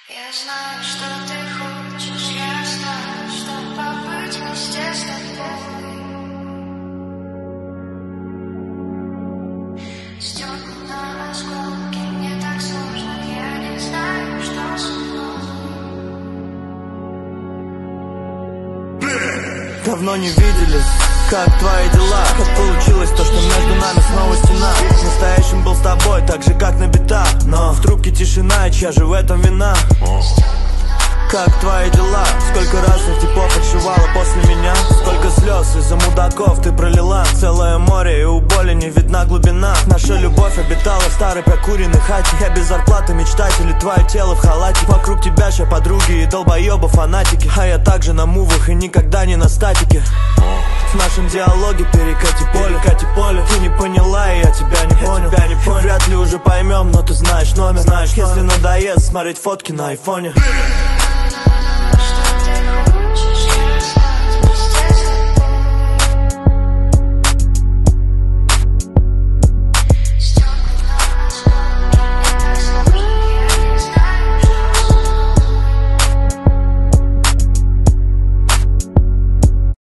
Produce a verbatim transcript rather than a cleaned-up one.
Я знаю, что ты хочешь, я знаю, что побыть вместе с тобой. Стёкла на осколки, мне так сложно, я не знаю, что со мной. Давно не виделись, как твои дела? Как получилось то, что между нами снова стена? Настоящим был с тобой, так же как на битах, но в трубке тишина, и чья же в этом вина? Как твои дела? Сколько разных типов отшивала после меня? Сколько слез из-за мудаков ты пролила? Целое море, и у боли не видна глубина. Наша любовь обитала в старой прокуренной хате. Я без зарплаты мечтатель, и твое тело в халате. Вокруг тебя ща подруги и долбоебы фанатики. А я также на мувах и никогда не на статике. В нашем диалоге перекати поле, перекати поле. Ты не поняла, и я тебя не понял, тебя не понял. Вряд ли уже поймем, но ты знаешь номер, знаешь Если номер. Надоест смотреть фотки на айфоне.